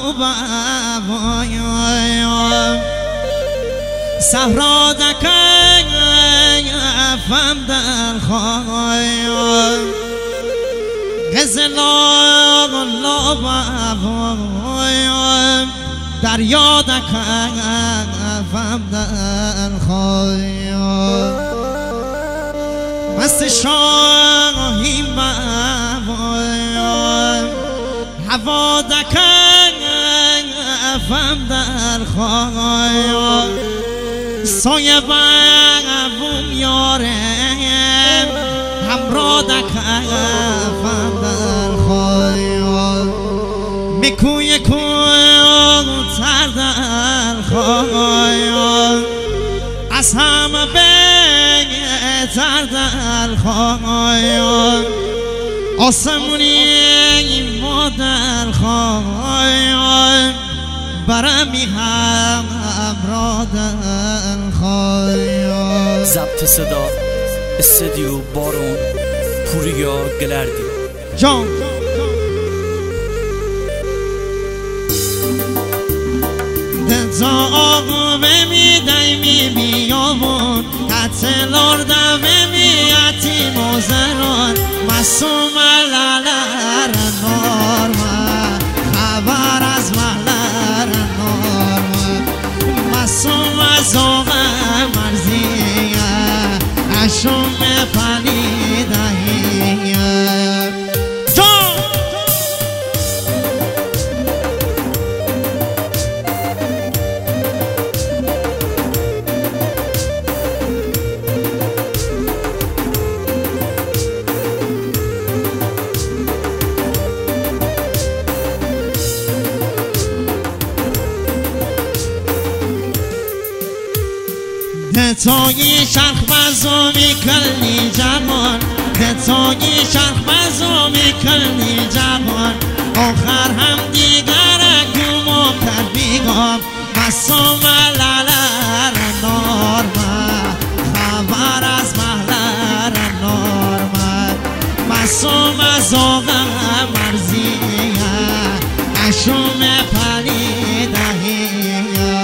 صحرا دکن افم در خواهی غزلا لابوی دریا دکن افم در خواهی مست شاهی بابوی هوا دکن افم در خواهی سایه بابوم یارم همراه دکن افم در خواهی میکوی کوتر در خواهی از همه بهتر در خواهی آسمونی ما در خواهی برمی همراه در خواهی ضبط صدا استودیو بارون پوریا گلردی جان دزاغ بمیدای می بیابون قتلار دوه میاتی موزران مسوم لالر نارما خبر از ملر نارما مسوم از آقا مرزیه اشوم پلیدهیه دتایی شرخ بزو میکنی جوان دتایی شرخ بزو میکنی جوان آخر هم دیگر گمو کرد بیگام مسوم لالر نارما خبر از محلر نارما مسوم از آقا مرزیه اشوم پلیدهیه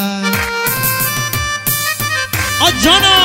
جانا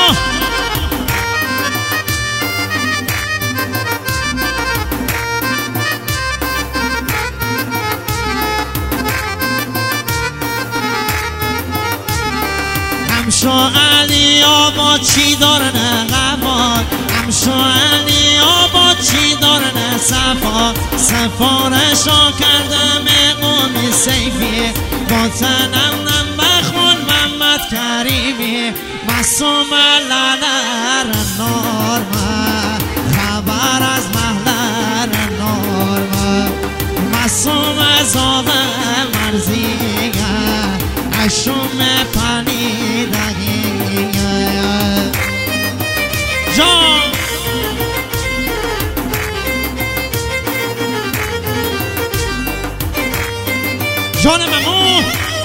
همشو علی آباد چی دارن غمان همشو علی آباد چی دارن صفا سفارشا کردم قومی سیفی با تنم نم بخون محمد کریمی مسوم لالر نارما خبر از محلر نارما مسوم از آقا مرزیه اشوم پلیدهیه جان جان ممون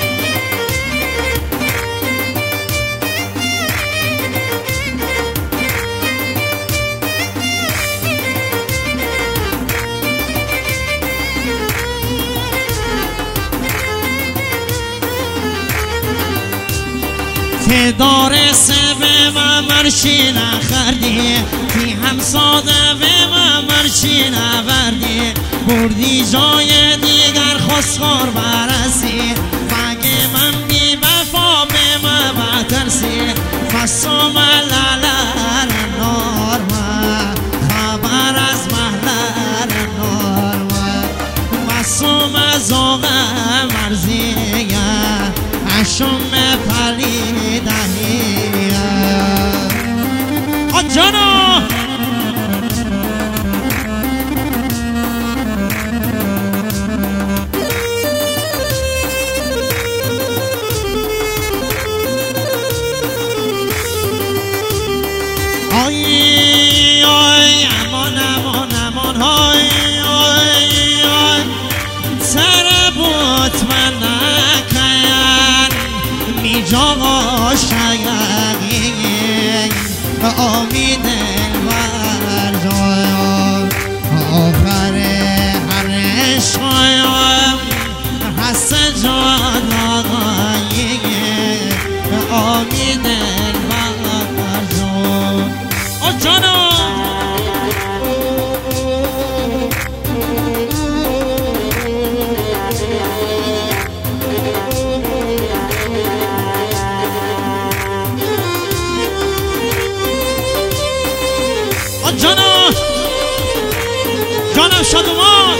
دار سبه و مرشی نخردی تی هم ساده و مرشی نوردی بردی جای دیگر خسخور برسی مگه من بی وفا به ما بترسی مسوم لالر نارما خبر از محلر نارما مسوم از آقا مرزیه اشوم پلیدهیه جانا آی آی امان امان امان های آی آی تربوت من نکن می جاوا شگی امید الور آخر هر عشق هست جانم شادومان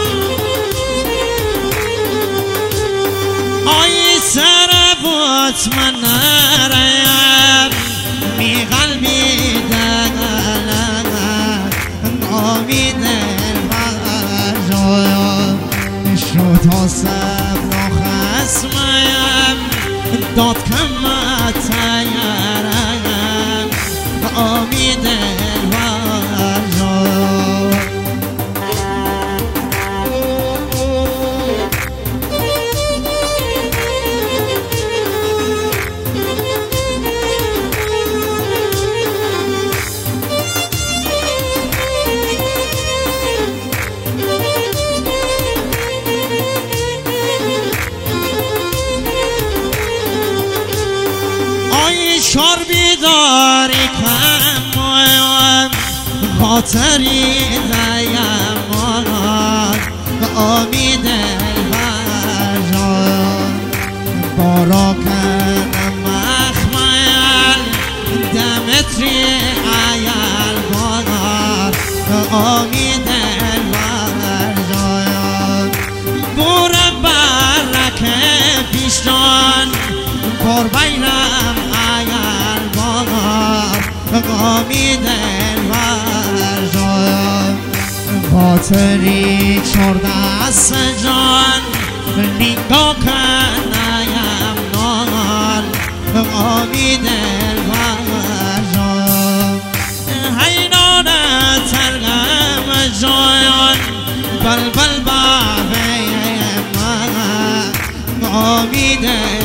آی سر بود من نرم می قلبی دلم امید الفجر شد حسب نخسمم داد کمت تیرم امید شار بیداری کم خاطری دیمانات امید الفجر بارا کنم مخمل دمتری عیال بانات امید الفجر بورم برک پیشان بار بیرم امید الفجر خاطری چار دست جان نگاه کنیم نال امید الفجر حینان ترگم جایان بلبل بابه من امید